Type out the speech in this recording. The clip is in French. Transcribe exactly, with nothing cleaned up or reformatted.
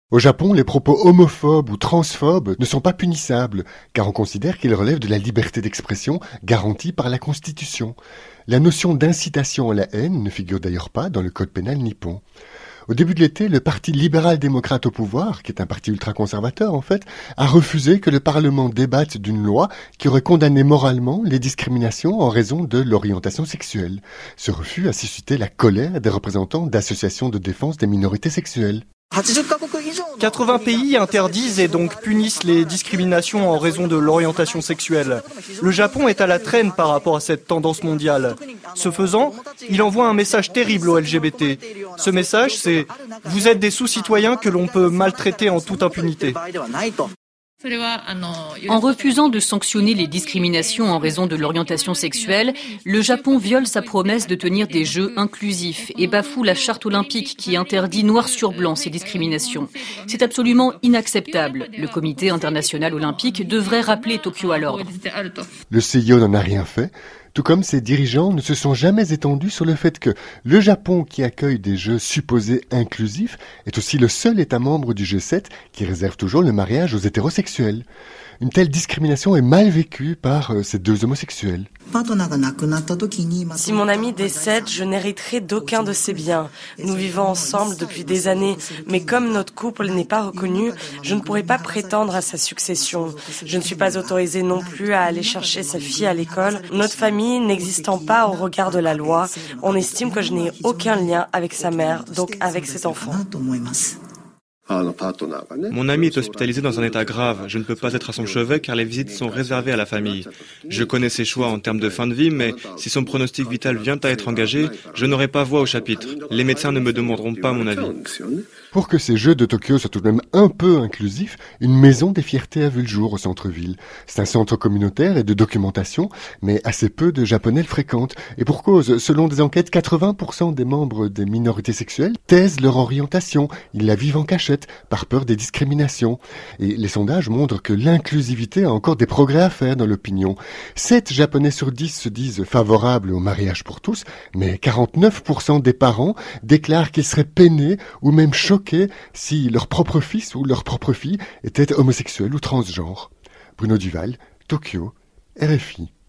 Au Japon, les propos homophobes ou transphobes ne sont pas punissables, car on considère qu'ils relèvent de la liberté d'expression garantie par la Constitution. La notion d'incitation à la haine ne figure d'ailleurs pas dans le code pénal nippon. Au début de l'été, le Parti libéral-démocrate au pouvoir, qui est un parti ultra-conservateur en fait, a refusé que le Parlement débatte d'une loi qui aurait condamné moralement les discriminations en raison de l'orientation sexuelle. Ce refus a suscité la colère des représentants d'associations de défense des minorités sexuelles. quatre-vingts pays interdisent et donc punissent les discriminations en raison de l'orientation sexuelle. Le Japon est à la traîne par rapport à cette tendance mondiale. Ce faisant, il envoie un message terrible aux L G B T. Ce message, c'est « Vous êtes des sous-citoyens que l'on peut maltraiter en toute impunité ». En refusant de sanctionner les discriminations en raison de l'orientation sexuelle, le Japon viole sa promesse de tenir des Jeux inclusifs et bafoue la charte olympique qui interdit noir sur blanc ces discriminations. C'est absolument inacceptable. Le comité international olympique devrait rappeler Tokyo à l'ordre. Le C I O n'en a rien fait, tout comme ses dirigeants ne se sont jamais étendus sur le fait que le Japon, qui accueille des Jeux supposés inclusifs, est aussi le seul État membre du G sept qui réserve toujours le mariage aux hétérosexuels. Une telle discrimination est mal vécue par euh, ces deux homosexuels. Si mon ami décède, je n'hériterai d'aucun de ses biens. Nous vivons ensemble depuis des années, mais comme notre couple n'est pas reconnu, je ne pourrai pas prétendre à sa succession. Je ne suis pas autorisée non plus à aller chercher sa fille à l'école. Notre famille n'existant pas au regard de la loi, on estime que je n'ai aucun lien avec sa mère, donc avec cet enfant. Mon ami est hospitalisé dans un état grave. Je ne peux pas être à son chevet car les visites sont réservées à la famille. Je connais ses choix en termes de fin de vie, mais si son pronostic vital vient à être engagé, je n'aurai pas voix au chapitre. Les médecins ne me demanderont pas mon avis. Pour que ces Jeux de Tokyo soient tout de même un peu inclusifs, une maison des fiertés a vu le jour au centre-ville. C'est un centre communautaire et de documentation, mais assez peu de Japonais le fréquentent. Et pour cause, selon des enquêtes, quatre-vingts pour cent des membres des minorités sexuelles taisent leur orientation. Ils la vivent en cachette, par peur des discriminations. Et les sondages montrent que l'inclusivité a encore des progrès à faire dans l'opinion. sept Japonais sur dix se disent favorables au mariage pour tous, mais quarante-neuf pour cent des parents déclarent qu'ils seraient peinés ou même choqués si leur propre fils ou leur propre fille était homosexuel ou transgenre. Bruno Duval, Tokyo, R F I.